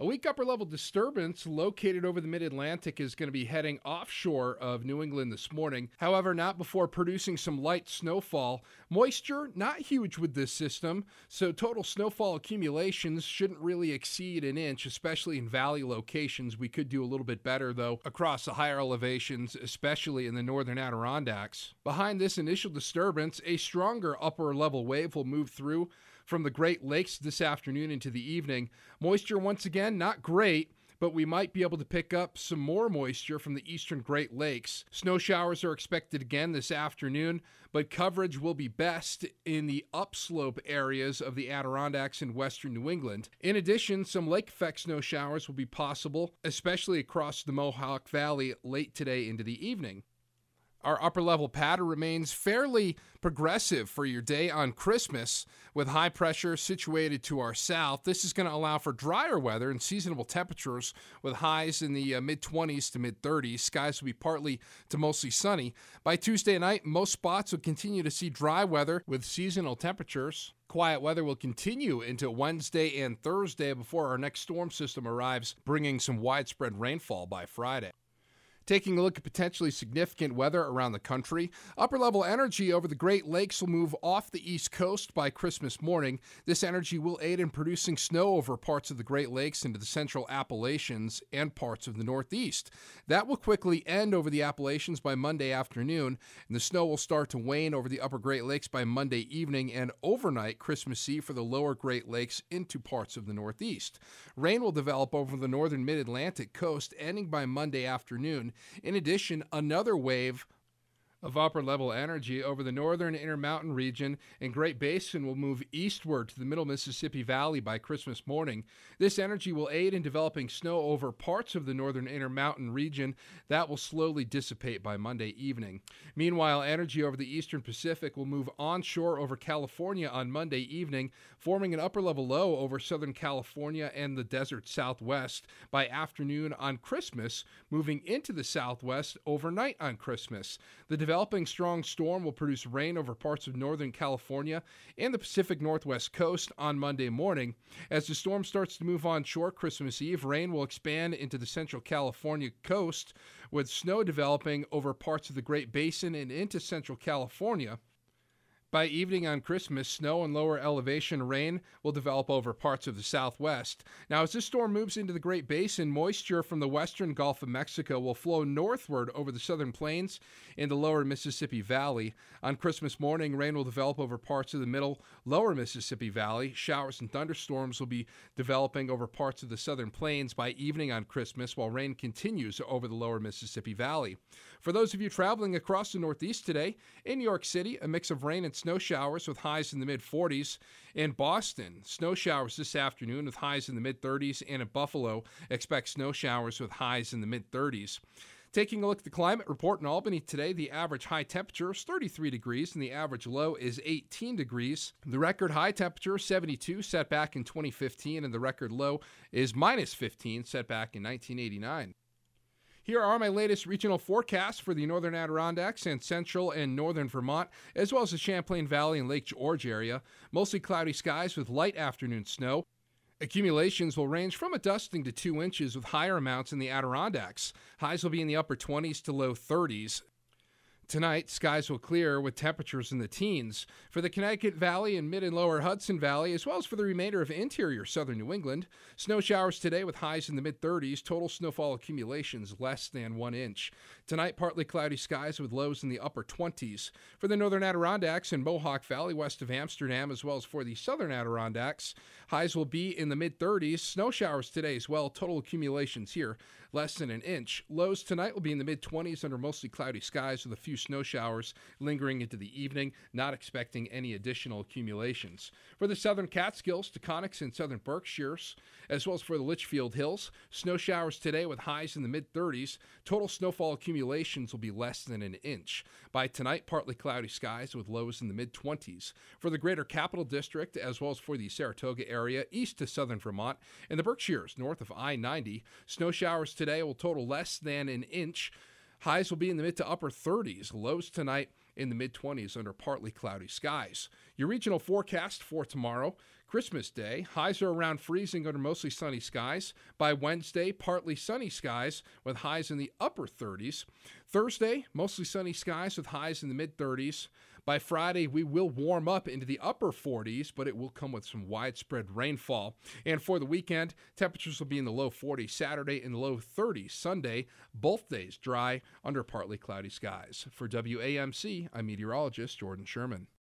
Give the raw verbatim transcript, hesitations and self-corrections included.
A weak upper-level disturbance located over the mid-Atlantic is going to be heading offshore of New England this morning. However, not before producing some light snowfall. Moisture, not huge with this system, so total snowfall accumulations shouldn't really exceed an inch, especially in valley locations. We could do a little bit better, though, across the higher elevations, especially in the northern Adirondacks. Behind this initial disturbance, a stronger upper-level wave will move through from the Great Lakes this afternoon into the evening. Moisture, once again, not great, but we might be able to pick up some more moisture from the eastern Great Lakes. Snow showers are expected again this afternoon, but coverage will be best in the upslope areas of the Adirondacks in western New England. In addition, some lake effect snow showers will be possible, especially across the Mohawk Valley late today into the evening. Our upper-level pattern remains fairly progressive for your day on Christmas, with high pressure situated to our south. This is going to allow for drier weather and seasonable temperatures with highs in the uh, mid-twenties to mid-thirties. Skies will be partly to mostly sunny. By Tuesday night, most spots will continue to see dry weather with seasonal temperatures. Quiet weather will continue into Wednesday and Thursday before our next storm system arrives, bringing some widespread rainfall by Friday. Taking a look at potentially significant weather around the country, upper-level energy over the Great Lakes will move off the East Coast by Christmas morning. This energy will aid in producing snow over parts of the Great Lakes into the central Appalachians and parts of the Northeast. That will quickly end over the Appalachians by Monday afternoon, and the snow will start to wane over the upper Great Lakes by Monday evening and overnight Christmas Eve for the lower Great Lakes into parts of the Northeast. Rain will develop over the northern mid-Atlantic coast, ending by Monday afternoon. In addition, another wave of upper-level energy over the northern Intermountain region and Great Basin will move eastward to the middle Mississippi Valley by Christmas morning. This energy will aid in developing snow over parts of the northern Intermountain region that will slowly dissipate by Monday evening. Meanwhile, energy over the eastern Pacific will move onshore over California on Monday evening, forming an upper-level low over Southern California and the desert Southwest by afternoon on Christmas, moving into the Southwest overnight on Christmas. The developing strong storm will produce rain over parts of Northern California and the Pacific Northwest coast on Monday morning. As the storm starts to move onshore Christmas Eve, rain will expand into the Central California coast, with snow developing over parts of the Great Basin and into Central California. By evening on Christmas, snow and lower elevation rain will develop over parts of the Southwest. Now, as this storm moves into the Great Basin, moisture from the western Gulf of Mexico will flow northward over the southern plains in the lower Mississippi Valley. On Christmas morning, rain will develop over parts of the middle, lower Mississippi Valley. Showers and thunderstorms will be developing over parts of the southern plains by evening on Christmas, while rain continues over the lower Mississippi Valley. For those of you traveling across the Northeast today, in New York City, a mix of rain and snow showers with highs in the mid-forties. In Boston, snow showers this afternoon with highs in the mid-thirties. And in Buffalo, expect snow showers with highs in the mid-thirties. Taking a look at the climate report in Albany today, the average high temperature is thirty-three degrees and the average low is eighteen degrees. The record high temperature, seventy-two, set back in twenty fifteen, and the record low is minus fifteen, set back in nineteen eighty-nine. Here are my latest regional forecasts for the northern Adirondacks and central and northern Vermont, as well as the Champlain Valley and Lake George area. Mostly cloudy skies with light afternoon snow. Accumulations will range from a dusting to two inches with higher amounts in the Adirondacks. Highs will be in the upper twenties to low thirties. Tonight, skies will clear with temperatures in the teens. For the Connecticut Valley and mid and lower Hudson Valley, as well as for the remainder of interior southern New England, snow showers today with highs in the mid-thirties, total snowfall accumulations less than one inch. Tonight, partly cloudy skies with lows in the upper twenties. For the northern Adirondacks and Mohawk Valley west of Amsterdam, as well as for the southern Adirondacks, highs will be in the mid-thirties. Snow showers today as well, total accumulations here less than an inch. Lows tonight will be in the mid-twenties under mostly cloudy skies with a few snow showers lingering into the evening, not expecting any additional accumulations. For the southern Catskills, Taconics, and southern Berkshires, as well as for the Litchfield Hills, snow showers today with highs in the mid-thirties. Total snowfall accumulations will be less than an inch. By tonight, partly cloudy skies with lows in the mid-twenties. For the greater Capital District, as well as for the Saratoga area, east to southern Vermont, and the Berkshires, north of I ninety, snow showers today will total less than an inch. Highs will be in the mid to upper thirties. Lows tonight in the mid-twenties under partly cloudy skies. Your regional forecast for tomorrow: Christmas Day, highs are around freezing under mostly sunny skies. By Wednesday, partly sunny skies with highs in the upper thirties. Thursday, mostly sunny skies with highs in the mid thirties. By Friday, we will warm up into the upper forties, but it will come with some widespread rainfall. And for the weekend, temperatures will be in the low forties Saturday and the low thirties Sunday. Both days dry under partly cloudy skies. For W A M C, I'm meteorologist Jordan Sherman.